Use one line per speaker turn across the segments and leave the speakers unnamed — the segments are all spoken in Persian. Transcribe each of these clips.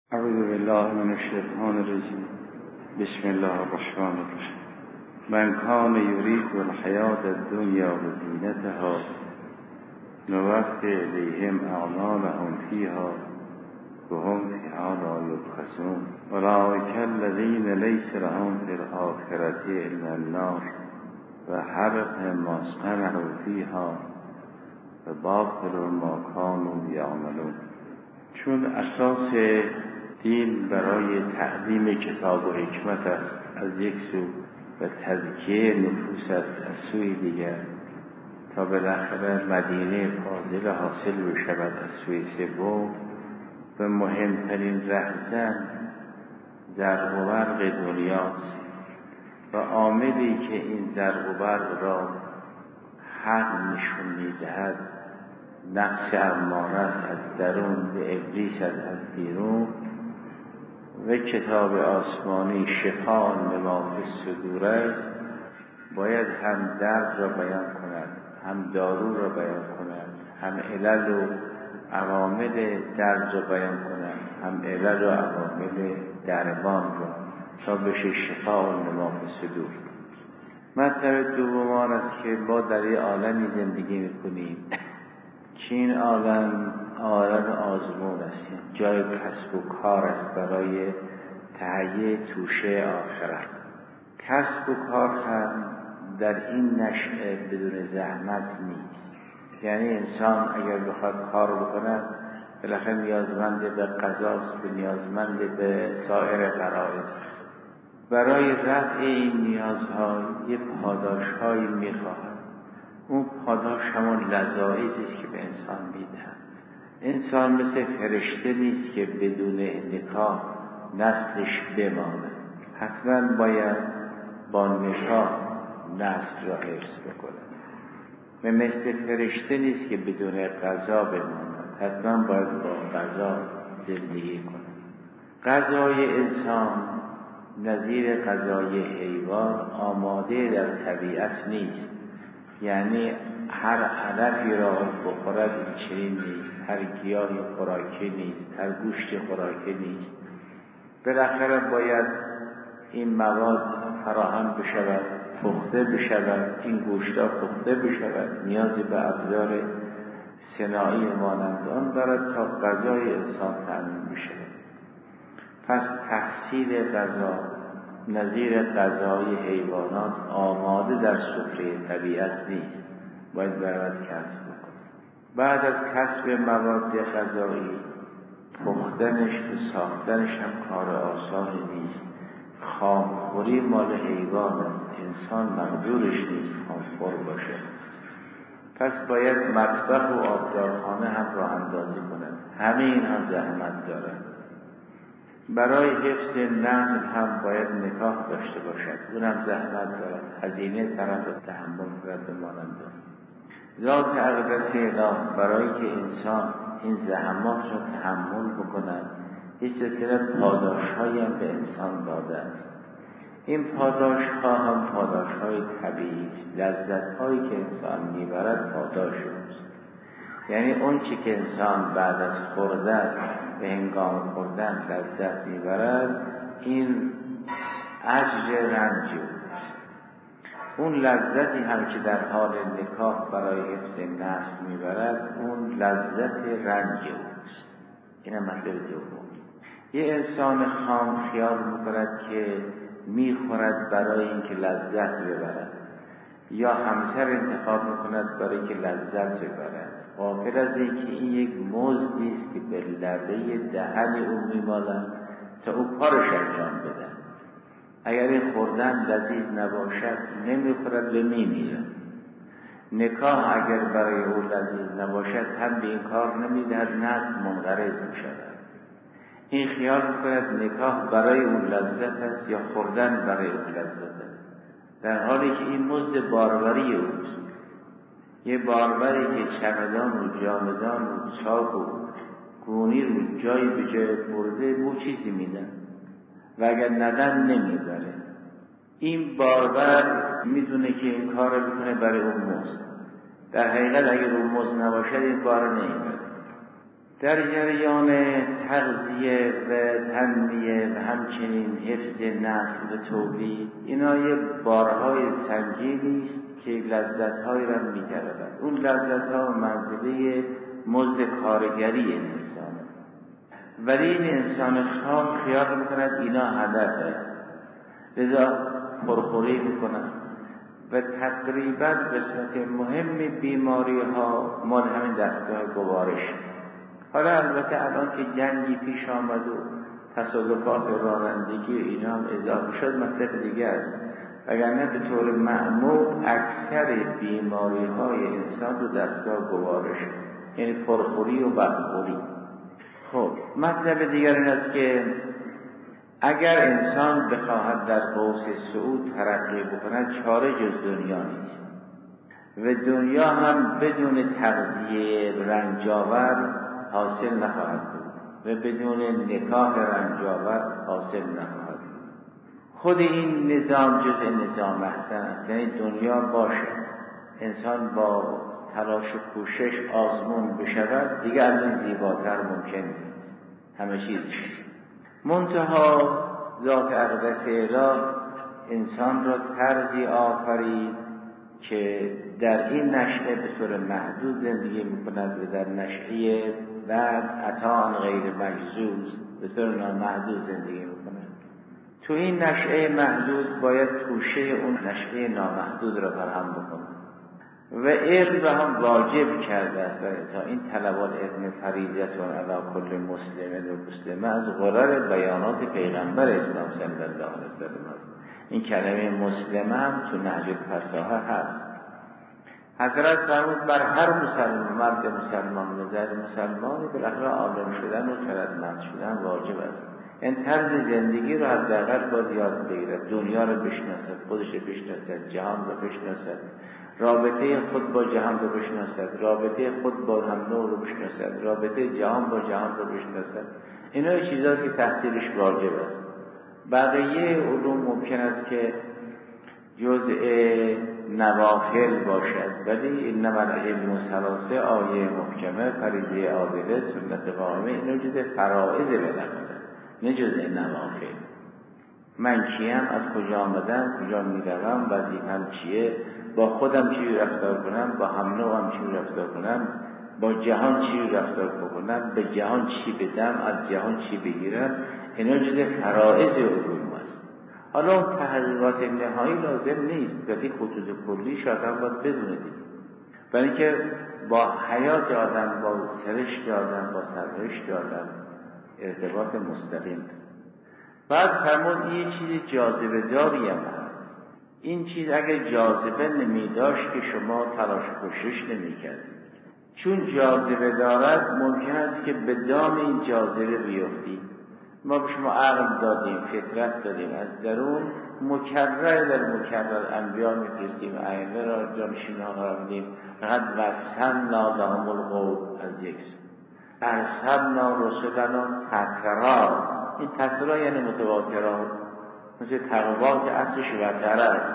اعوذ بالله من الشیطان الرجیم. بسم الله الرحمن الرحیم. من کان یرید الحیاة الدنیا و زینتها نوفی الیهم اعمالهم فیها و هم فیها لا یبخسون اولئک الذین لیس لهم فی الآخرة الا النار و حبط ما صنعوا فیها و باطل ما کانوا یعملون. چون اساس دین برای تعلیم کتاب و حکمت است از یک سو و تزکیه نفوس است از سوی دیگر، تا بالاخره مدینه فاضله حاصل بشود از سوی سوم، و مهمترین رهزن زرق و برق دنیاست و عاملی که این زرق و برق را حق نشون میدهد نفس اماره است از درون و ابلیس از بیرون، و کتاب آسمانی شفاء لما فی الصدور است. باید هم درد را بیان کند، هم دارو را بیان کند، هم علل و عوامل درد را بیان کند، هم علل و عوامل درمان را، تا بشه شفاء لما فی الصدور. مطلب دوم است که ما در این عالمی زندگی میکنیم که این عالم آزمون است، جای کسب و کار است برای تهیه توشه آخرت. کسب و کار هم در این نشأه بدون زحمت نیست. یعنی انسان اگر بخواد کار بکند بالاخره نیازمند به غذاست و نیازمند به سایر غرایز. برای رفع این نیازها یه پاداش‌هایی می‌خواهد. اون پاداش همون لذایزی است که به انسان میدهد. انسان مثل فرشته نیست که بدون نکاح نسلش بماند. حتما باید با نکاح نسل را حفظ بکنه. و مثل فرشته نیست که بدون غذا بماند. حتما باید با غذا زندگی کنه. غذای انسان نظیر غذای حیوان آماده در طبیعت نیست. یعنی هر علفی را بخورد این چنین نیست، هر گیاهی خوراکی نیست، هر گوشت خوراکی نیست. بالاخره باید این مواد فراهم بشود، پخته بشود، این گوشت‌ها پخته بشود، نیازی به ابزار صناعی مانند آن دارد تا غذای انسان تأمین بشود. پس تحصیل غذا نظیر غذای حیوانات آماده در سفره طبیعت نیست، باید برود کسب بکن. بعد از کسب مواد غذایی پختنش و ساختنش هم کار آسانی نیست. خامخوری مال حیوان است، انسان مقدورش نیست خامخور باشه. پس باید مطبخ و آبدارخانه هم راه اندازی کند. همه اینها زحمت دارد. برای حفظ نسل هم باید نکاح داشته باشد، اونم زحمت دارد، هزینه طرف تحمل کرد به مانند. ذات اقدس اله برای که انسان این زحمات را تحمل بکند این سلسله پاداش‌هایی هم به انسان داده است. این پاداش‌ها هم پاداش‌های طبیعی است. لذت‌هایی که انسان میبرد پاداش است. یعنی اون چی که انسان بعد از خوردن به هنگام خوردن لذت میبرد این اجر رنج اوست. اون لذتی هم که در حال نکاح برای حفظ نسل میبرد اون لذت رنج اوست. این هم مطلب دوم. یه انسان خام خیال میکند که میخورد برای اینکه لذت ببرد، یا همسر انتخاب میکند برای که لذت ببرد، غافل از این که این یک مزدی است که به لبه دهن او میمالد تا او کارش انجام بده. اگر این خوردن لذیذ نباشد نمیخورد و میمیرد. نکاح اگر برای او لذیذ نباشد هم به این کار نمیدهد، نسل منقرض میشود. این خیال میکند نکاح برای او لذت است یا خوردن برای او لذت است، در حالی که این مزد باروری اوست. یه باروری که چمدان و جامدان و چاک و گونی رو جایی به جای برده بو چیزی میدن و اگر ندن نمیبره. این بارور میدونه که این کار رو بکنه برای اون مزد. در حقیقت اگر اون مزد نباشد این بار نمیبره. در جریان تغذیه و تنمیه و همچنین حفظ نسل و تولید، اینا یه بارهای سنگینی است که لذت‌هایی را می‌طلبد. اون لذت‌ها منزله مزد کارگری انسانه، ولی این انسان خام خیال می‌کند اینا هدفه، لذا پرخوری می‌کند و تقریباً قسمت مهم بیماری‌ها مال همین دستگاه گوارش. حالا البته الان که جنگی پیش آمد و تصادفات رانندگی و اینا هم اضافه شد مطلب دیگه است، وگرنه به طور معمول اکثر بیماری‌های انسان رو دستگاه گوارش، یعنی پرخوری و بدخوری. خب مطلب دیگر این است که اگر انسان بخواهد در قوس صعود ترقی بکند چاره جز دنیا نیست و دنیا هم بدون تغذیه رنجاور حاصل نخواهد بود و بدون نکاح رنجاور حاصل نخواهد بود. خود این نظام جز نظام احسن است، یعنی دنیا باشه، انسان با تلاش و کوشش آزمون بشود، دیگه از این زیباتر ممکن نیست همه چیزش. منتها ذات اقدس اله انسان را طرزی آفرید که در این نشأه به طور محدود زندگی میکند و در نشأه بعد عطاء غیر مجزوز به طور نامحدود زندگی میکند. تو این نشأه محدود باید توشه اون نشأه نامحدود را فراهم بکند و علم را هم واجب کرده است تا این طلبات علم فریضه علی کل مسلم و مسلمه از غرر بیانات پیغمبر اسلام صلی الله علیه وسلم است. این کلمه مسلمه هم تو نهج الفصاحه هست. حضرت فرمود بر هر مسلمان، مرد مسلمان و زن مسلمانی بالاخره عالم شدن و خردمند شدن واجب است. این طرز زندگی رو حداقل باید یاد بگیرد، دنیا رو بشناسد، خودش رو بشناسد، جهان رو بشناسد، رابطه خود با جهان رو بشناسد، رابطه خود با هم نوع رو بشناسد، رابطه جهان با جهان رو بشناسد. اینا چیزاست که تحصیلش واجب است. بقیه علوم ممکن است که جزء نوافل باشد، ولی انما العلم ثلاثه، آیه محکمه، فریضه عادله، سنت قائمه، اینا جزء فرائض بالاخره، نه جزء نوافل. من کیم، از کجا آمدم، کجا میروم، وظیفه‌ام چیه، با خودم چی رفتار کنم، با هم نوعم چی رفتار کنم، با جهان چی رفتار کنم، به جهان چی بدم، از جهان چی بگیرم، اینا جزء فرائض علوم است. حالا اون تحقیقات نهایی لازم نیست، ولی خطوط کلی آدم باید بدونه، برای اینکه با حیات آدم، با سرشت آدم، با سرنوشت آدم ارتباط مستقیم. بعد فرمود این چیز جاذبه داری هم هست. این چیز اگر جاذبه نمی داشت که شما تلاش کوشش نمی کردید، چون جاذبه دارد ممکن است که به دام این جاذبه بیفتید. ما به شما عقل دادیم، فطرت دادیم، از درون مکرر در مکرر انبیا میفرستیم، ائمه را جانشین‌ها قرار میدیم، فقط وصلنا لهم القول از یک سو، ارسلنا رسلنا تترا. این تترا یعنی متواترا، مثل تقوا که اصلش وتره است،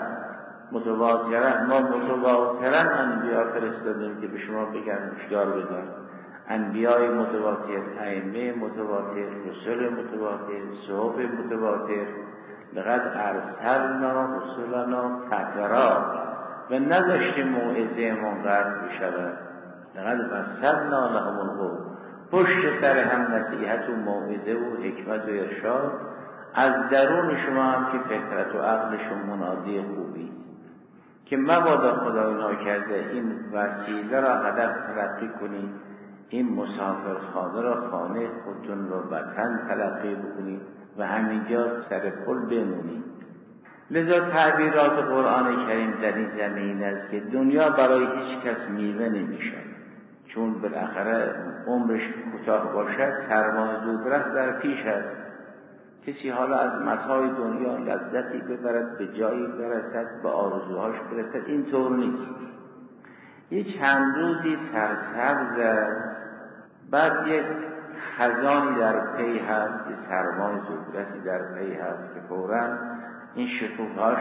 متواترا. ما متواترا انبیا فرستادیم که به شما بگن هشدار بدن، انبیای متواتر، ائمه متواتر، رسول متواتر، صحف متواتر. لقد ارسلنا رسولنا تترا و نذاشتیم موعظه منقطع بشود. لقد وصلنا لهم القول، پشت سر هم نصیحت و موعظه و حکمت و ارشاد از درون شما هم که فطرت و عقلشون منادی خوبی که مبادا خدای ناکرده این وسیله را هدف تلقی کنید، این مسافرخانه را خانه خودتون را وطن تلقی بکنید و همینجا سر پل بمونید. لذا تعبیرات قرآن کریم در این زمین است که دنیا برای هیچ کس میوه نمیشه، چون بالاخره عمرش کوتاه باشد، سرمایه زودرس در پیش است. کسی حالا از متاع دنیا لذتی ببرد، به جایی برسد، به آرزوهاش برسد، این طور نیست. یه چند روزی سرسبز است، بعد یک خزانی در پی هست، یه سرمای زودرسی در پی هست که فوراً این شکوفهاش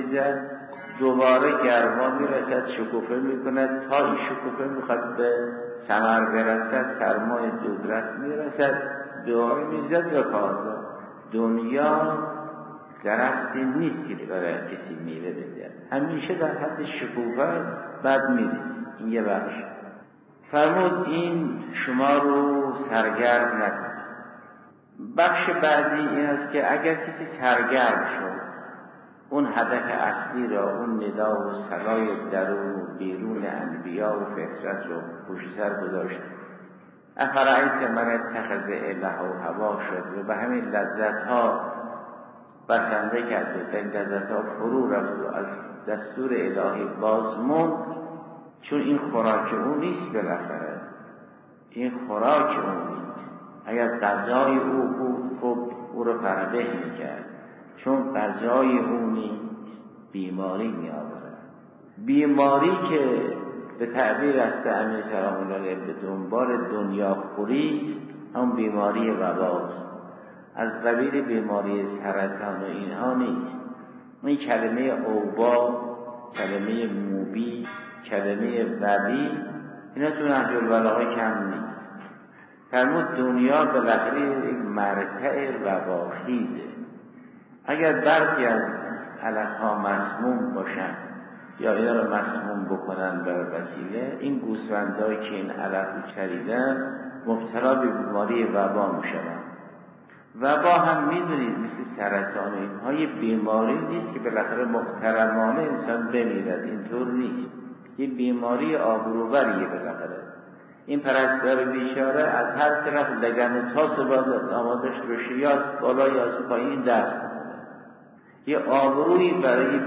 میریزد، دوباره گرما میرسد، شکوفه میکند تا این شکوفه میخواد به
ثمر برسد سرمای زودرس میرسد، دعای میزد و کاردا. دنیا درختی نیست که برای کسی میوه بده، همیشه در حد شکوفه است، بعد میریزه. این یه بخش. فرمود این شما رو سرگرم نکن. بخش بعدی این است که اگر کسی سرگرم شد، اون هدف اصلی را، اون ندا و صدای درون و بیرون انبیا و فطرت رو پشت سر گذاشت، افرأیت من اتخذ الهه هوا شد و به همین لذت ها بسنده کرد و این لذت ها فرو رفت و از دستور الهی بازموند. چون این خوراک اون نیست، بالاخره این خوراک اون نیست. اگر غذای او بود خب او رو فربه میکرد، چون غذای اون نیست بیماری میآورد. بیماری که به تعبیر از امیر سلام الله علیه به دنبال دنیا خوری، هم بیماری وباست، از قبیل بیماری سرطان و اینها نیست. این کلمه اوبا، کلمه موبی، کلمه وبی، اینا تو نهج البلاغه کم نیست. فرمود دنیا بالاخره یک مرتع وباخیزه. اگر برخی از علفها مسموم باشن یا اینا رو مسموم بکنن بر وسیله، این گوسفندایی که این علف رو چریدن مبتلا به بیماری وبا میشن. وبا هم میدونید مثل سرطان اینها یه بیماری نیست که بالاخره محترمانه انسان بمیرد، اینطور نیست. یه بیماری آبروبریه بالاخره. این پرستار بیچاره از هر طرف لگن و تاس باید آمادش بشه، یا از بالا یا از پایین دست کنه. یه آبرویی برای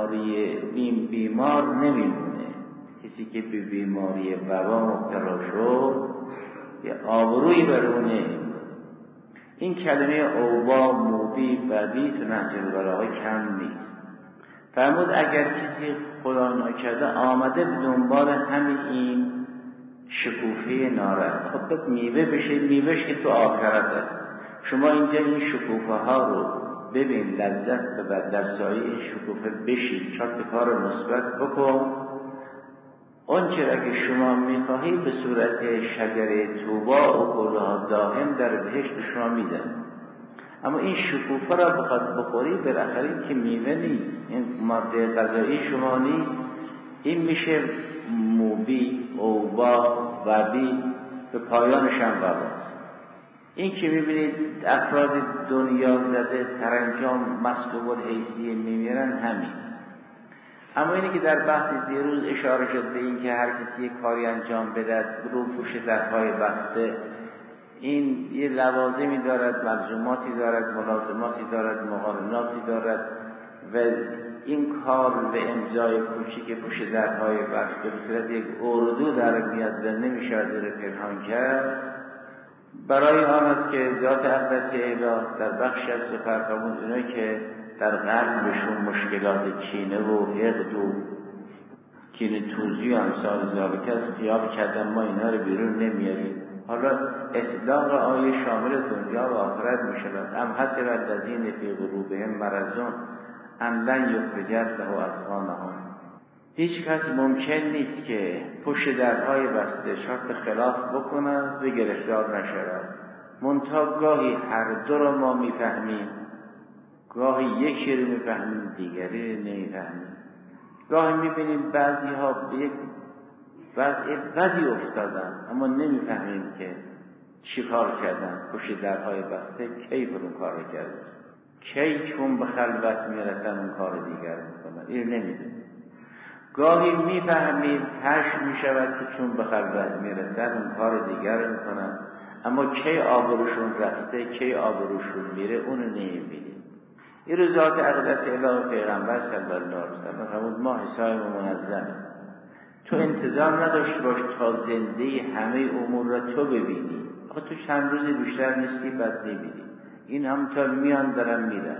بیمار نمیمونه. کسی که به بیماری وبا مبتلا شد یه آبرویی برای اون نمیمونه. این کلمه اوبا، موبی، وبی تو نهج البلاغه کم نیست. فرمود اگر کسی خدا نکرده آمده به دنبال همین این شکوفه نارد، خب میوه بشه، میوهش که تو آخرت است. شما اینجا این شکوفه ها رو ببین، لذت ببر، در سایه این شکوفه بشین، چند کار مثبت بکن. اون چرا که شما میخواهی به صورت شجره توبا و کلها دائم در بهشت شما میدن. اما این شکوفه را بخواد بخوری، بالاخره این که میوه نیست، این ماده غذایی شما نیست. این میشه موبی، اوبا، وبی، به پایانش هم وباست. این که میبینید افراد دنیا زده سرانجام مسلوب الحیثیه میمیرن همین. اما اینی که در بحث دیروز اشاره شد به این که هر کسی یک کاری انجام بدهد رو پوش درهای بسته، این یه لوازمی دارد، ملزوماتی دارد، ملازماتی دارد، مقارناتی دارد و این کار به امضای کوچیک پوش درهای بسته به صورت یک اردو در میاد و نمیشود رو پنهان کرد. برای آن است که ذات اقدس اله در بخش از فرمود اونایی که در قلبشون مشکلات کینه و حقد و کینه توزی و امثال ذالک است، خیال کردن ما اینا رو بیرون نمیاریم. حالا اطلاق آیه شامل دنیا و آخرت می شود. ام حسب الذین فی قلوبهم مرض ان لن یخرج الله اضغانهم. هیچ کس ممکن نیست که پشت درهای بسته شرط خلاف بکنند و گرفتار نشود. منتها گاهی هر دو را ما میفهمیم، گاهی یکی رو میفهمیم دیگری رو نمیفهمیم. گاهی میبینیم بعضی ها به یک بدی افتادن اما نمیفهمیم که چی کار کردن. پشت درهای بسته کی اون کار کردن، کی چون به خلوت میرسن اون کار دیگر میکنن، این نمیدونیم. گاهی میفهمیم پش میشود که چون به خلوت میرسن اون کار دیگر میکنن، اما کی آبروشون رفته، کی آبروشون میره، اونو نمیبینیم. این رو ذات اقدس اله پیغمبر صلی الله علیه وسلم فرمود ما حساب منظمه. تو انتظار نداشت باش تا زنده همه امور را تو ببینی. آخه تو چند روز بیشتر نیستی بعد نمیبینی. این همونطور میان دارن میرن.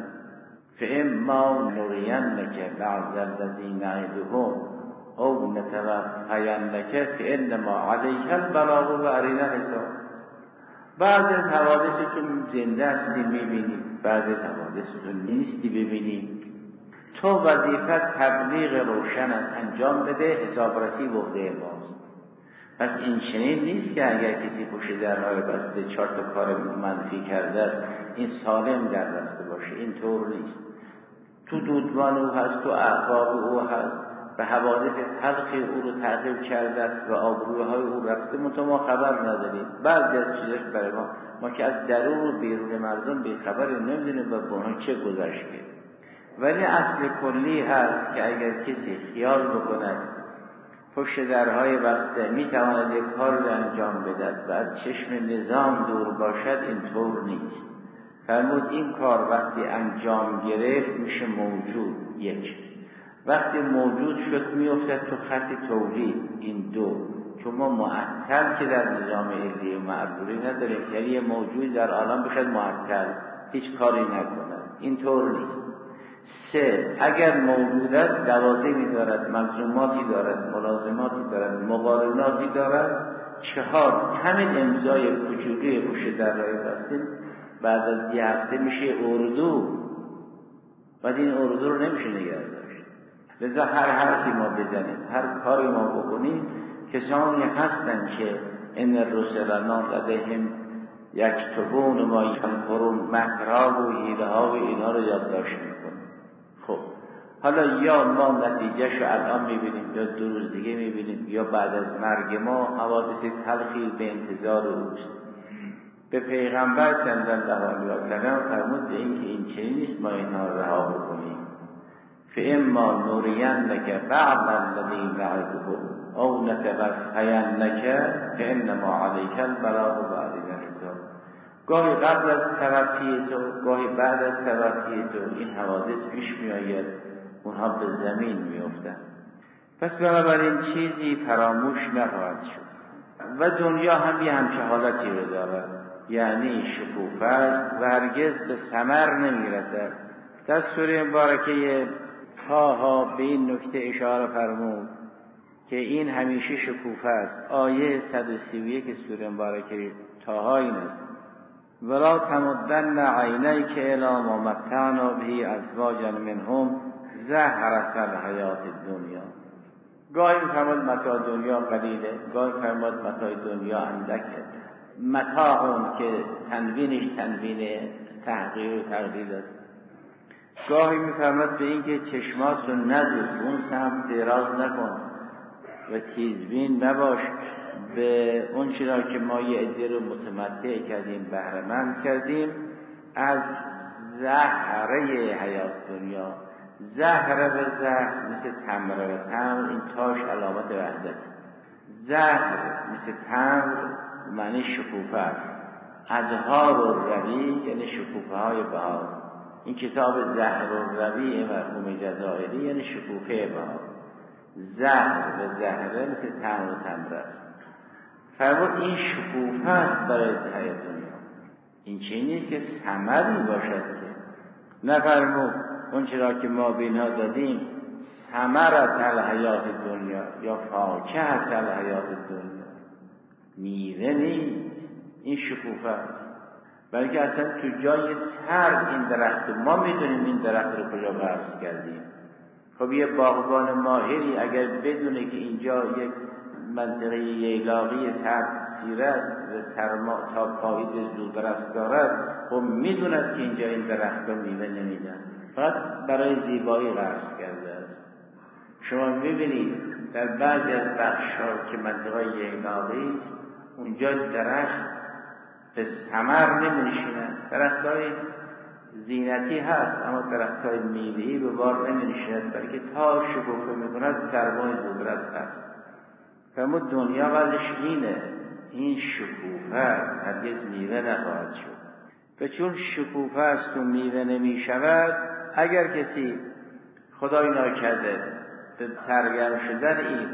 فاما نرینک بعض الذی نعدهم او نتوفینک فانما علیک البلاغ و علینا الحساب. بعض از حوادثتون زنده هستی میبینی، بعض از حوادثتون نیستی ببینی. تو وظیفت تبلیغ روشن انجام بده، حسابرسی به عهده ماست. پس این چنین نیست که اگر کسی پشت درهای بسته 4 تا کار منفی کرده است این سالم در رفته باشه. این طور نیست. تو دودمان او هست، تو احباب او هست، به حوادث تلخی او رو تعقیب کرده است و آبروهای او رفته، منتها ما خبر نداریم. بعضی از چیزاش برای ما که از درون و بیرون مردم بیخبری نمیدونیم و به اونها چه گذشته. ولی اصل کلی هست که اگر کسی خیال بکند پشت درهای بسته میتواند یک کار رو انجام بدهد و از چشم نظام دور باشد، این طور نیست. فرمود این کار وقتی انجام گرفت میشه موجود. یک وقتی موجود شد میافتد تو خط تولید. این دو، چون ما معطل که در نظام علمی و معبوری نداریم، یعنی یه موجود در عالم باشد معطل هیچ کاری نکند، این طور نیست. سه، اگر موجود است لوازمی دارد، ملزوماتی دارد، ملازماتی دارد، مقارناتی دارد. چهار، همین امضای کوچولی پشت درهای بسته بعد از 1 هفته میشه اردو. بعد این اردو رو نمیشه نگه داشت. لذا هر حرفی ما بزنیم، هر کاری ما بکنیم، کسانی هستن که ان الرسل لدیهم یکتبون ما یمکرون، مکرها و حیله ها و اینا رو یادداشت میکنن. خب حالا یا ما نتیجهشو الان میبینیم یا 2 روز دیگه میبینیم یا بعد از مرگ ما حوادث تلخی به انتظار اوست. به پیغمبر صلی الله علیه و سلم فرمود به این که این چنین نیست ما اینها رها بکنیم. فاما نرینک بعض الذی نعدهم او نتوفینک فانما علیک البلاغ و علینا الحساب. گاهی قبل از توفی تو، گاهی بعد از توفی تو این حوادث پیش می آید، اونها به زمین می افتند. پس بنابراین چیزی فراموش نخواهد شد و دنیا هم یه همچه حالتی رو دارد، یعنی شکوفه است و هرگز به ثمر نمی رسد. در سوره مبارکه طه به این نکته اشاره فرمود که این همیشه شکوفه است. آیه 131 سوره مبارکه طه این است: ولا تمدن عینیک الی ما متعنا به ازواجا منهم زهرة الحیات الدنیا. گاهی می‌فرماد متاع دنیا قلیله، گاهی می‌فرماد متاع دنیا اندکه. متاع اون که تنوینش تنوین تحقیر و تقلیل است. گاهی می‌فرماد به این که چشمات رو ندوز، اون سمت دراز نکن و تیزبین نباش به اون چیزا که ما یه عده رو متمتع کردیم، بهره‌مند کردیم از زهره حیات دنیا. زهره به زهر مثل تمره و تمر، این تاش علامت وحدت. زهر مثل تمر معنی شکوفه است. ازهار و روی یعنی شکوفه های بهار. این کتاب زهر و روی مرحوم جزائری یعنی شکوفه بهار. زهر و زهره مثل تمر و تمره است. فرمود این شکوفه است برای حیات دنیا. این چیزی که ثمری باشد که نفرمود اون چرا که ما به اینها دادیم ثمرت الحیات دنیا یا فاکهت الحیات دنیا، میوه نیست، این شکوفه است. بلکه اصلا تو جای سر این درخت، ما میدونیم این درخت رو کجا غرس کردیم. خب یه باغبان ماهری اگر بدونه که اینجا یک منطقه ییلاقی سیر است و سرما تا پاییز زودرس دارد، خب میدوند که اینجا این درخت رو میوه نمیدن، فقط برای زیبایی غرس کرده است. شما میبینید در بعضی از بخش‌ها که منطقه ییلاقی است اونجا درخت به ثمر نمی‌نشیند، درخت‌های زینتی هست اما درخت‌های میوه‌ای به بار نمی‌نشیند، بلکه تا شکوفه می‌کند سرمای زودرس هست. فرمود دنیا وضعش اینه، این شکوفه هرگز میوه نخواهد شد. و چون شکوفه است و میوه نمی شود، اگر کسی خدای ناکرده به سرگرم شدن این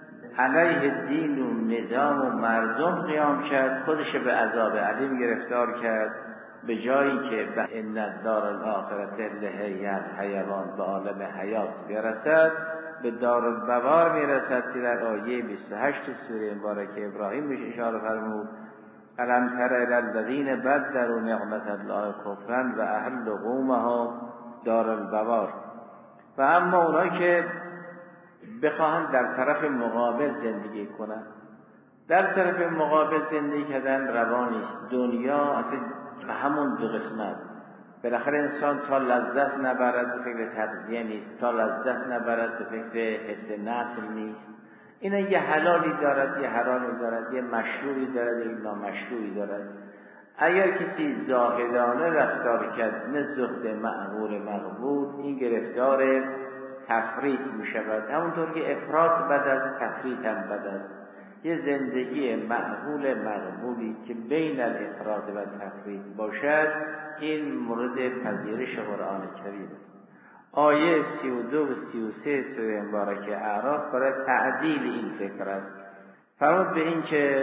علیه دین و نظام و مردم قیام کرد، خودش به عذاب علیم گرفتار کرد، به جایی که به ان الدار الاخرة لهی الحیوان، به عالم حیات برسد، به دارالبوار میرسد که در آیه 28 سوره مبارکه ابراهیم بهش اشاره فرمود: الم تر الی الذین بدلوا نعمت الله کفرا و احلوا قومها دارالبوار. و اما اونایی که بخواهند در طرف مقابل زندگی کنند، در طرف مقابل زندگی کردن روا نیست. دنیا اصلا به همون دو قسمت، بالاخره انسان تا لذت نبرد به فکر تغذیه نیست، تا لذت نبرد به فکر حفظ نسل نیست. اینا یه حلالی دارد، یه حرامی دارد، یه مشروعی دارد، یه نامشروعی دارد. اگر کسی زاهدانه رفتار کرد، نه زهد معقول مقبول، این گرفتار تفریط می شود. همونطور که افراط بد است، تفریط هم بد است. یه زندگی معقول مقبولی که بین الافراط و تفریط باشد، این مورد پذیرش قرآن کریم است. آیه 32 و 33 سوره مبارکه اعراف برای تعدیل این فکر است. فرمود به این که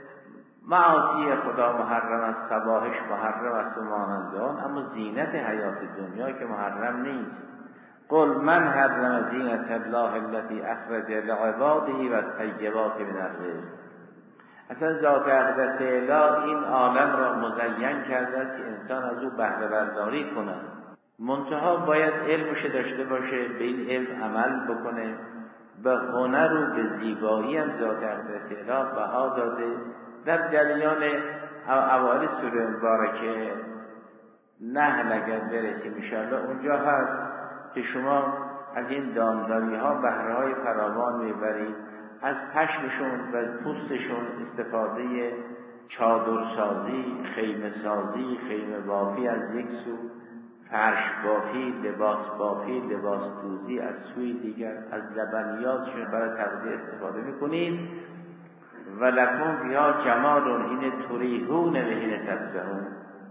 معاصی خدا محرم است، فواحش محرم است و مانند آن، اما زینت حیات دنیا که محرم نیست. قل من حرم زینت الله التي اخرج لعباده و الطیبات من الرزق. اصلا ذات اقدس اله این عالم را مزین کرده است که انسان از او بهره برداری کند، منتها باید علمش داشته باشه، به این علم عمل بکنه. به هنر و به زیبایی هم ذات اقدس اله بها داده. در جریان اوایل سوره مبارکه نحل اگر برسیم انشاءالله اونجا هست که شما از این دامداری ها بهره های فراوان میبرید، از پشمشون و پوستشون استفاده چادرسازی، خیمه سازی، خیمه بافی از یک سو، فرش بافی، لباس بافی، لباس دوزی از سوی دیگر، از لبنیاتشون برای تغذیه استفاده میکنید. و لکم فیها جمال این تریحون به حین تسبحون،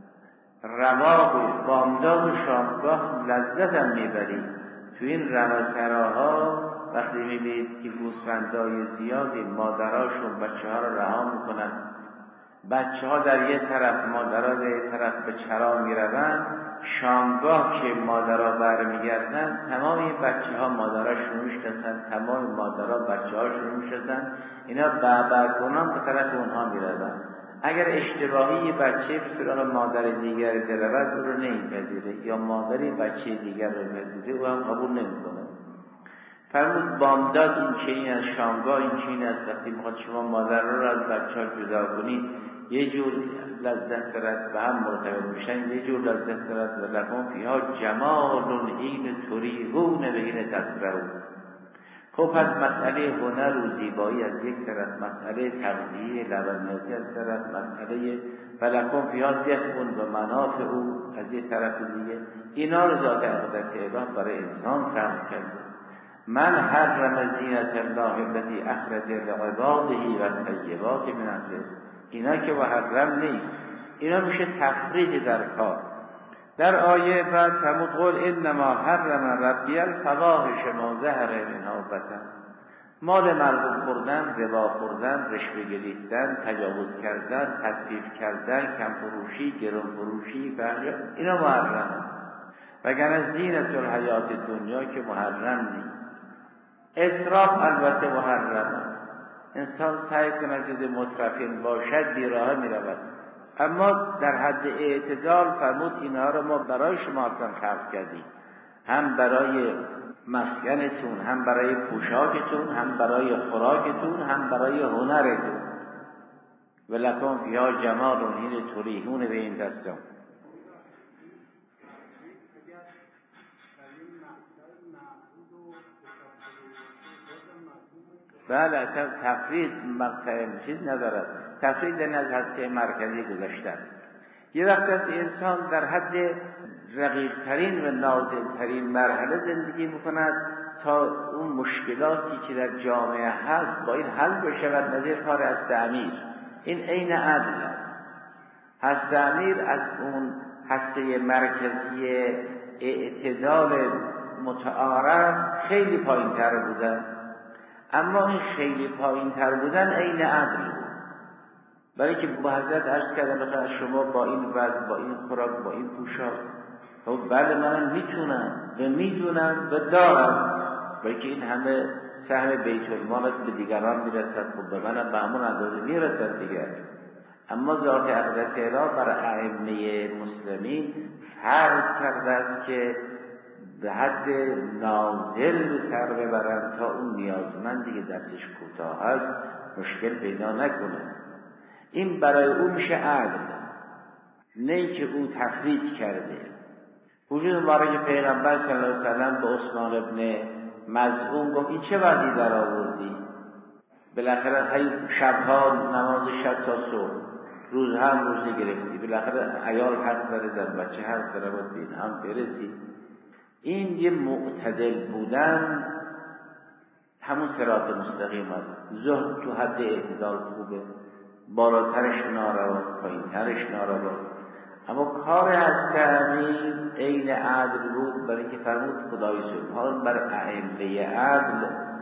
رواق و بامداد و شامگاه لذت هم میبرید. تو این رمسراها وقتی میبینید که گوسفندای زیادی مادراشون بچه ها رو رها میکنن، بچه ها در یه طرف، مادرها در یه طرف به چرا میروند، شامگاه که مادرها برمیگردن تمام این بچه ها مادراشون میشناسن، تمام مادرها بچه هاشون میشناسن، اینا کنان به طرف اونها میروند. اگر اشتباهی یه بچه سراغ مادر دیگر برود او رو نمیپذیره، یا مادری بچه دیگر رو بپذیره او هم قبول نمیکنه. فرمود بامداد این چنین از شامگاه این چنین از وقتی میخواد شما مادر رو از بچه ها جدا کنید، یه جور لذت دارد و هم مرتبط میشن، یه جور لذت دارد. و لکم فیها جمال حین تریحون به حین تسبحون. خب پس مسئله هنر و زیبایی از یک طرف، مسئله تغذیه لبنیاتی از طرف، مسئله فلکم فیها دفع و منافع از یک طرف دیگه، اینا رو ذات اقدس اله برای انسان خلق کرده. من حرم زینت الله التي اخرج لعباده و الطیبات من الرزق، اینا که محرم نیست، اینا میشه تفریط در کار. در آیه بعد فرمود قل انما حرم ربی الفواحش ما ظهر منها و بطن، مال مردم خوردن، ربا خوردن، رشوه گرفتن، تجاوز کردن، تطفیف کردن، کم فروشی، گران فروشی، اینا محرم. وگرنه زینت الحیات دنیا که محرم نیست. اسراف البته محرم، انسان سعی کند جز مترفین باشد بیراه می رود، اما در حد اعتدال. فرمود اینها رو ما برای شما اصلا خلق کردیم، هم برای مسکنتون، هم برای پوشاکتون، هم برای خوراکتون، هم برای هنرتون. ولکم فیها جمال حین تریحون به این دستم. بله اصلا تفرید مقطع چیز ندارد، تفرید از هسته مرکزی گذاشتن. یه وقت از انسان در حد رقیق‌ترین و نازل‌ترین مرحله زندگی میکند تا اون مشکلاتی که در جامعه هست با این حل بشود، نظیر کار هسته امیر. این عین عدل است. هسته امیر از اون هسته مرکزی اعتدال متعارف خیلی پایین تر بودن، اما این خیلی پایین تر بودن عین عدل بود. برای که با حضرت عرض کردن بخواه شما با این وضع، با این خوراک، با این پوشاک، خب بله منم میتونم و میدونم و دارم، برای که این همه سهم بیت المال به دیگران میرسد، خب به منم به همون اندازه میرسد دیگر. اما ذات اقدس اله بر ائمه مسلمین فرض کرده است که به حد نازل به سر ببرند تا اون نیازمندی که دستش کوتاه است مشکل پیدا نکنه. این برای او میشه عدل، نه که او تفریط کرده. وجود مبارک پیغمبر صلی الله علیه و سلم به عثمان ابن مظعون گفت این چه وقتی در آوردی؟ بالاخره شبها نماز شب تا صبح، روز هم روزه گرفتی، بالاخره عیال حق داره، در بچه حق داره، باید بین هم برسی. این یه معتدل بودن همون صراط مستقیم هست. زهد تو حد اعتدال خوبه، بالاترش ناروا، پایینترش ناروا. اما کار از تعمیم عین عدل بود، برای که فرمود خدای سبحان بر ائمه عدل،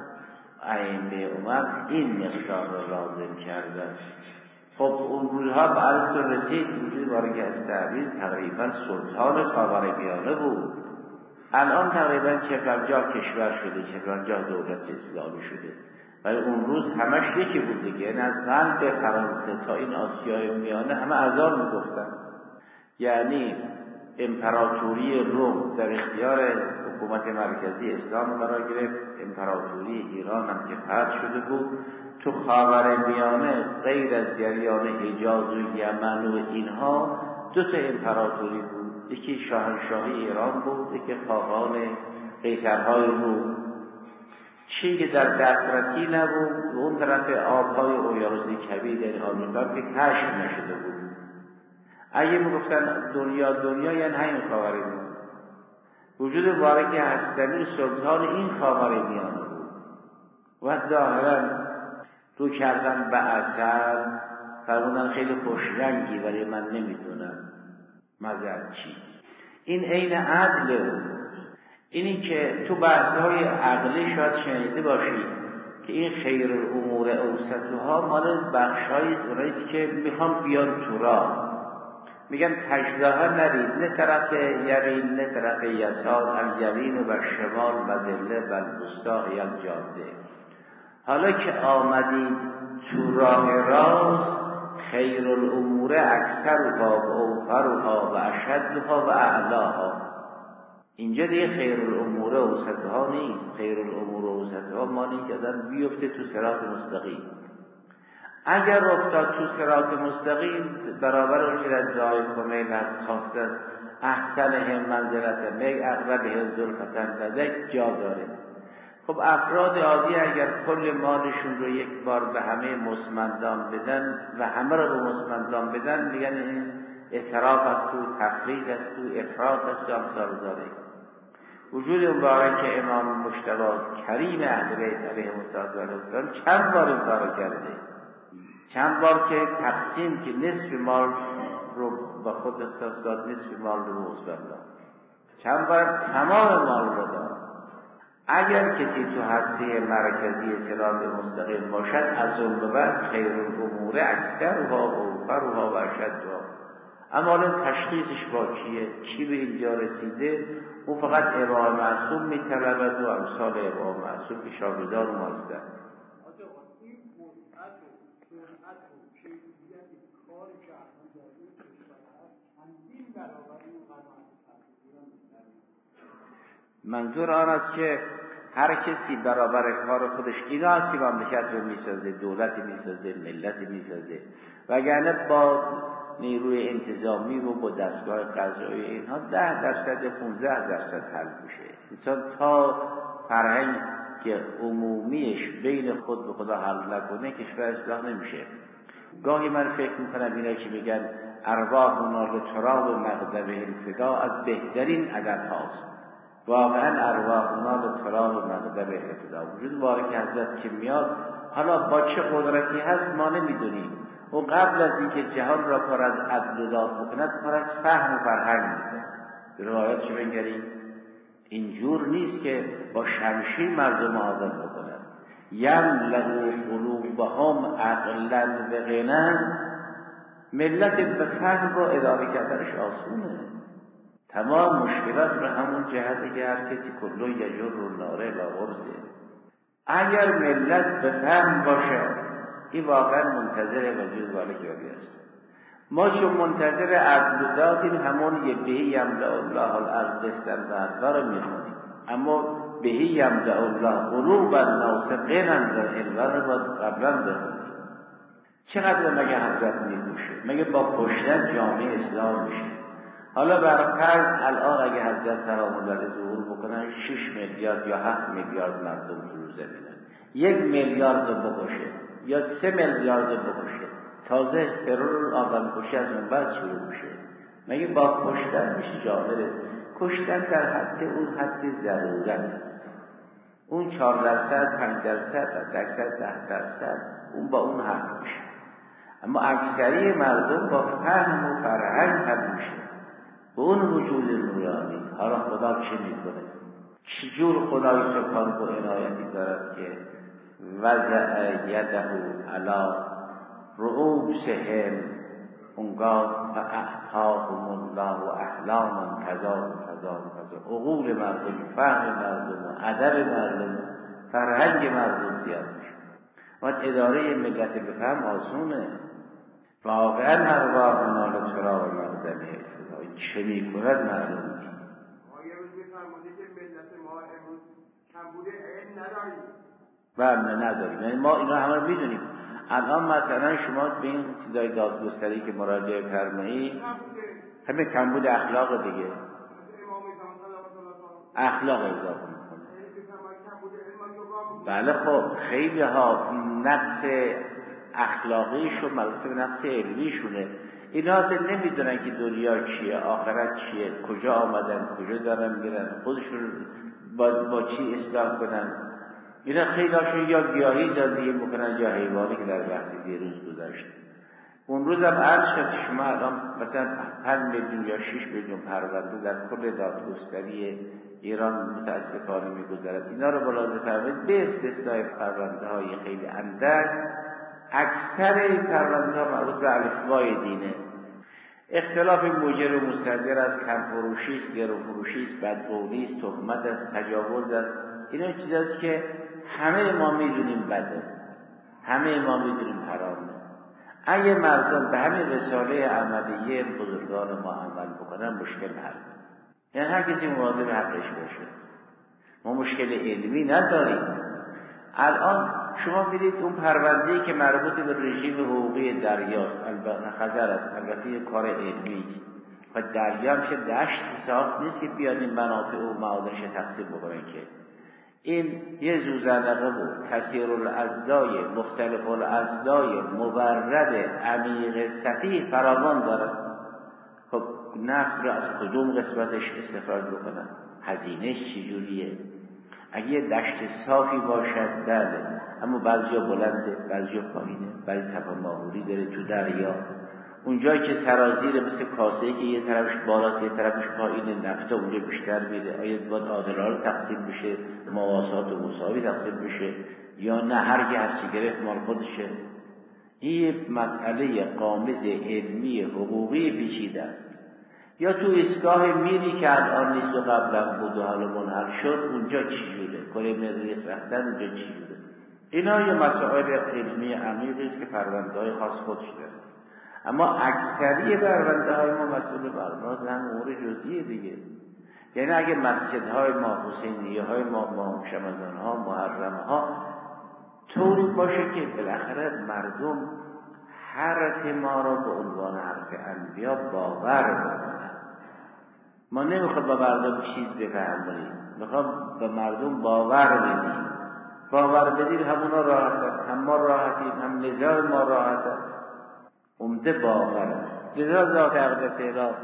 ائمه امت این مقدار را لازم کردن. خب اون روزها به عرضتون رسید وجود بارک از تعمیم تقریبا سلطان خاورمیانه بود. الان تقریبا 40-50 کشور شده، 40-50 دولت اسلامی شده، ولی اون روز همش یکی بود دیگه. یعنی از غرب فرانسه تا این آسیای میانه همه اذان میگفتن. یعنی امپراتوری روم در اختیار حکومت مرکزی اسلام قرار گرفت، امپراتوری ایران هم که فتح شده بود. تو خاورمیانه غیر از جریان حجاز و یمن و اینها 2 امپراتوری بود، یکی شاهنشاهی ایران بود، یکی خاقان قیصرهای روم. چی که در دسترسی نبود و اون طرف آبهای اقیانوس کبیر یعنی آمریکا که کشف نشده بود. اگه میگفتن دنیا یعنی همین خاورمیانه. وجود مبارک هستمیر سلطان این خاورمیانه بود و ظاهرا تو کردن به اثر فرمودن خیلی خوشرنگی، ولی من نمیدونم مذهب چیست. این عین عدل بود. اینی که تو بحث‌های عقلی شاید شنیده باشید که این خیر الامور اوسطها مال بخش‌های اوناییست که میخوام بیان تو راه، میگن تجزاها نرید، نه طرف یمین نه طرف یسار، الیمین و شمال مدله بلبستا یا جاده. حالا که آمدید تو راه راست، خیر الامور اکثرها و اوفرها و اشدها و اعلاها. اینجا دیگه خیر الامور اوسطها نیست. خیر الامور اوسطها معنی که آدم بیفته تو صراط مستقیم. اگر افتاد تو صراط مستقیم برابر اون که از دعای کمیل هست خواستن احسنهم منزلت می اقربه زلفتن لدک جا داره. خب افراد عادی اگر کل مالشون رو یک بار به همه مستمندان بدن و همه رو به مستمندان بدن، میگن این اعتراف است و تفرید است و افراط است و امثال ذالک. وجود مبارک امام مجتبی کریم اهل بیت علیهم السلام چند بار این کارو کرده. چند بار که تقسیم که نصف مال رو با خود اختصاص داد، نصف مال رو مستمندان. چند بار تمام مال رو داد. اگر کسی تو هسته مرکزی صراط مستقیم باشد، از اون به بعد خیر الامور اکثرها و اوفرها و اشدها. اما الان تشخیصش با کیه؟ کی به اینجا رسیده؟ او فقط امام معصوم می‌طلبد و امثال امام معصوم که شاگردان ما هستند.
این مصحف و سنت و کیفیت کار که الان در این کشور هست چندین برابر این قناعت
منظور آن است که هر کسی برابر کار خودش، اینا هست که مملکت رو میسازه، دولت میسازه، ملت میسازه، وگرنه با نیروی انتظامی و با دستگاه قضایی اینها 10% 15% حل میشه. انسان تا فرهنگ که عمومیش بین خود به خدا حل نکنه کشور اصلاح نمیشه. گاهی من فکر میکنم اینا که میگن ارواحنا لتراب مقدمه الفدا از بهترین ادب هاست. واقعا ارواحنا لتراب مقدمه الفدا. وجود مبارک حضرت که میاد حالا با چه قدرتی هست ما نمیدونیم. و قبل از اینکه جهان را پر از عدل و داد بکند پر از فهم و فرهنگ میکنه. به روایت چه بنگریم؟ اینجور نیست که با شمشیر مردم آزاد بکنند. یملأ قلوبهم عقلا و غنا. ملت به فهم را اداره کردنش آسونه. تمام مشکلات رو همون جهتی که هر کسی کلو یجر رو ناره و غرزه. اگر ملت به فهم باشه این واقعا منتظر وجود بالک ولی است. ما چون منتظر عدل دادیم همون یه بهی یملأ الله الارض استنبرها رو میخونیم، اما بهی یملأ الله قلوب الناس غنا و الور رو قبلا بخونیم. چقدر مگه حضرت میکشه؟ مگه با کشتن جامعه اصلاح میشه؟ حالا برفرض الان اگه حضرت سلام الله علیه ظهور بکنن 6 میلیارد یا 7 میلیارد مردم تو روز زمینن، 1 میلیارد رو بکشه یا 3 میلیارد رو بکشه، تازه ترور آدم کشی از اون بعد شروع میشه. مگه با کشتن میشه جامعه؟ کشتن در حد اون حد ضرورت است. اون 4%، 5%، 10%، اون با اون حل میشه. اما اکثری مردم با فهم و فرهنگ حل میشه. به اون وجود نورانی. حالا خدا چه میکنه؟ چجور خدای سبحان و عنایتی دارد که وضع یده علی رؤوسهم، اونگاه فاعطاهم الله احلاما کذا و کذا و کذا. عقول مردم، فهم مردم و ادب مردم، فرهنگ مردم زیاد میشه. وقت اداره ملت بفهم آسونه. واقعا ارواحنا لتراب مقدمه چه میکند معلوم نیست.
آیه روز میفرماده که ملت ما امروز کمبود علم نداریم.
بله نداریم. یعنی ما اینا همه رو میدونیم. الان مثلا شما به این چیزای دادگستری که مراجعه فرمایید، همه کمبود اخلاق دیگه، اخلاق اضافه میکنه. بله خب خیلی ها نقص اخلاقیشون مربوط به نقص علمیشونه. اینا اصلا نمیدونن که دنیا چیه، آخرت چیه، کجا آمدن، کجا دارن میرن، خودشون با چی اصلاح کنن. اینا خیلی هاشون یا گیاهی زندگی میکنن یا حیوانی که در وقتی دیروز گذاشت. اون روز هم عرض شد شما الان مثلا 5 میلیون یا 6 میلیون پرونده در کل دادگستری ایران متاسفانه میگذرد. اینا رو ملاحظه فرمایید، به استثنای پرونده های خیلی اندک، اکثر این پرونده ها مربوط به الفبای دینه. اختلاف مجر و مستدیر از کم فروشی است، گرو فروشی است، بدقولی است، تهمت است، تجاوز است. اینا چیزاست که همه ما میدونیم بده، همه ما میدونیم حرامه. اگه مردم به همین رساله عملیه بزرگان ما عمل بکنن مشکل حل. یعنی هر کسی مواظب حقش باشه. ما مشکل علمی نداریم. الان شما میدید اون پرونده‌ای که مربوط به رژیم حقوقی دریاست، البته خطر است، البته یه کار علمی است. و دریا میشه دشت ساخت نیست که بیاد این منافع و معادنش تقسیم بکنن که. این یه زوزنقه بود، کثیر الاضلاع، مختلف الاضلاع، مبرد، عمیق، سطحی فراوان دارد. خب نفت رو از کدوم قسمتش استخراج بکنن؟ هزینهش چجوریه؟ اگه یه دشت صافی باشد بله، اما بعضیا بلنده، بعضیا پایینه، بعضی تپه‌ماهوری داره تو دریا. اونجایی که سرازیره مثل کاسه‌ای که یه طرفش بالاست یه طرفش پایینه، نفت اونجا بیشتر میره. آیا باید عادلانه تقسیم بشه، مواسات و مساوی تقسیم بشه، یا نه هر کی هرچی گرفت مال خودشه؟ این مسئله قامز علمی حقوقی پیچیده است. یا تو ایستگاه میری که الان نیست و قبلا بود و حالا منحل شد، اونجا چجوره؟ کره مریخ رفتن اونجا چجوره؟ اینا یه مسائل علمی عمیقی است که پرونده‌های خاص خودش داره. اما اکثری پرونده‌های ما مسئول برنامه هم امور جزئی دیگه. یعنی اگه مسجدهای ما، حسینیه‌های ما، شمزان‌ها، محرم‌ها طوری باشه که بالاخره مردم حرف ما را به عنوان حرف انبیا باور بکنن. ما نمیخوام به مردم چیز بفهمونیم، میخوام به مردم باور بدیم. باور بدیم همونا راحتن، هم ما راحتیم، هم نظام ما راحتن. عمده باور لذا ذات اقدس اله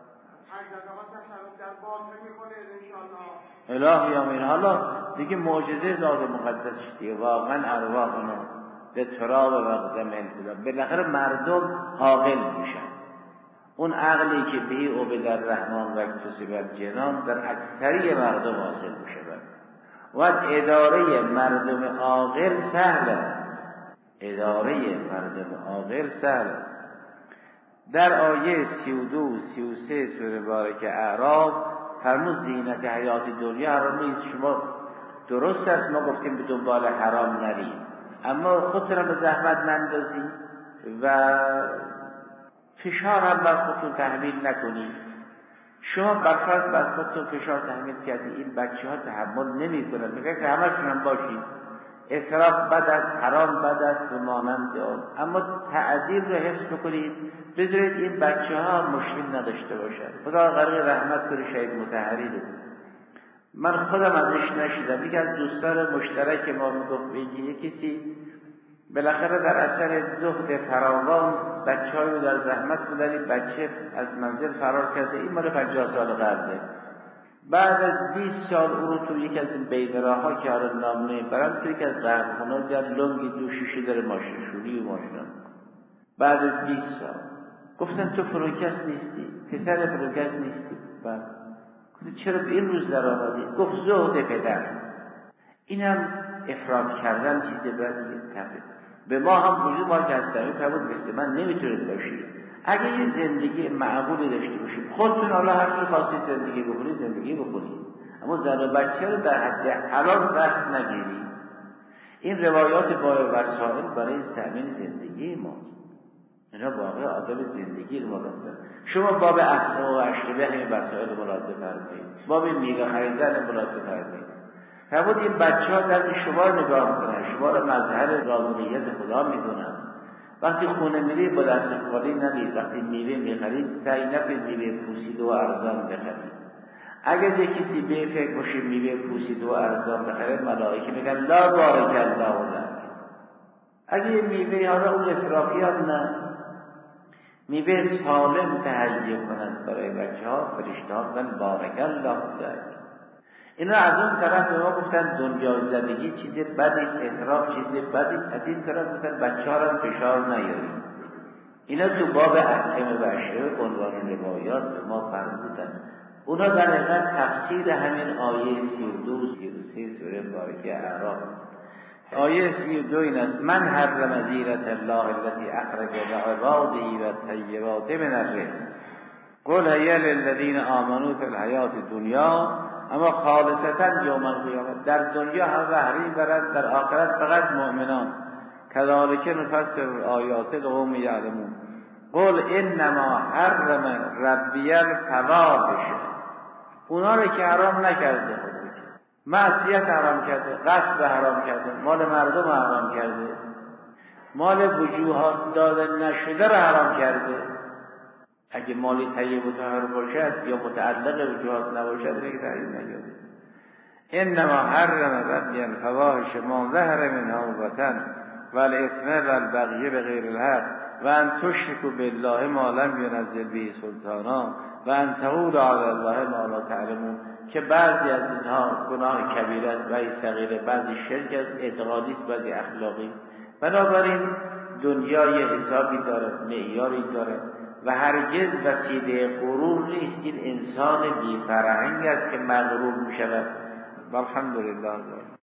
الهی آمین. حالا دیگه معجزه ذات مقدس دیگه، واقعا ارواحنا به تراب مقدم انتظام. بالاخره مردم عاقل میشن. اون عقلی که بهی عبد الرحمن و اکتسب جنان در اکثری مردم حاصل میشه. و اداره مردم عاقل سهله، اداره مردم عاقل سهله. در آیه 32 و 33 سوره بارکه اعراف فرمود زینت حیات دنیا حرام نیست. شما درست است ما گفتیم به دنبال حرام نرید، اما خودتون رو به زحمت نندازید و فشار هم بر خودتون تحمیل نکنید. شما برفرض بر خودتون فشار تحمیل کردید، این بچه ها تحمل نمی کنن، میگه که همشون هم باشید. اسراف بد است، حرام بد است و مانند آن. اما تعدیل رو حفظ بکنید، بذارید این بچه ها مشکل نداشته باشد. خدا غرق رحمت کنه شهید مطهری رو. من خودم ازش نشیدم. یکی از دوستان مشترک ما میگفت یه کسی بالاخره در اثر زهد فراوان بچه‌هایی رو در زحمت بودن، بچه از منزل فرار کرده. این مال 50 سال قبله. بعد از 20 سال او رو تو یکی از این بیدراها که حالا نام نمیبرم، تو یکی از قهوه‌خونه‌ها دیدن لنگی دو شیشه داره ماشین شوری و ماشین. بعد از 20 سال گفتن تو فروکس نیستی، پسر فروکس نیستی. بعد گفتن چرا به این روز در آمدی؟ گفت زهد پدر. اینم افراط کردن چیز بدیه. به ما هم وجود ما که هستیم فرمود مثل من نمیتونید باشید. اگه یه زندگی معقولی داشته باشید، خودتون حالا هر چی خواستید زندگی بکنید زندگی بکنید، اما زن و بچه رو در حد حلال سخت نگیرید. این روایات با وسائل برای تأمین زندگی ماست. اینا واقع آداب زندگی رو مراجعه. شما باب اسباب و اشربه همین وسائل مراجعه فرمایید، باب میوه خریدن مراجعه فرمایید. فرمود این بچه ها در شما نگاه میکنن، شما رو مظهر رازقیت خدا میدونن. وقتی خونه میرید با دست خالی نرید، وقتی میوه میخرید سعی نکنید میوه پوسیده و ارزان بخرید. اگر یک کسی به فکر باشه میوه پوسیده و ارزان بخره، ملائکه میگن لا بارک الله لک. اگه میوه حالا اون اسرافیات نه، میوه سالم تهیه کنند برای بچه ها، فرشته ها میگن بارک الله لک. اینا از اون طرف به ما گفتن دنیا زدگی چیز بدی، اسراف چیز بدی. از این طرف گفتن بچه ها را فشار نیارید. اینا تو باب احکام و اشربه عنوان روایات به ما فرمودن. اونا در حقیقت تفسیر همین آیه 32 33 سوره بارکه اعراف. آیه 32 این است: من حرم زینة الله التي اخرج لعباده والطیبات من الرزق قل هي للذین آمنوا فی الحیاة الدنیا اما خالصتا یوم القیامت. در دنیا هم بهره برند، در آخرت فقط مؤمنان. کذالک نفسر الآیات لقوم یعلمون. قل انما حرم ربی الفواحش. اونا رو که حرام نکرده، معصیت حرام کرده، غصب حرام کرده، مال مردم حرام کرده، مال وجوهات داده نشده رو حرام کرده. اگه مالی طیب و طاهر باشد یا متعلق وجوهات نباشد دیگه تحریم نگرده. انما حرم ربی الفواحش ما ظهر منها البطن والاثم والبغی بغیر الحق و ان تشرکوا بالله ما لم ینزل به سلطانا و ان تقولوا علی الله ما لا تعلمون. که بعضی از اینها گناه کبیره است، بعضی صغیره، بعضی شرک است، اعتقادی است، بعضی اخلاقی. بنابراین دنیا یه حسابی دارد، معیاری دارد و هرگز وسیله غرور نیست. این انسان بی فرهنگ است که مغرور می شود. والحمدلله.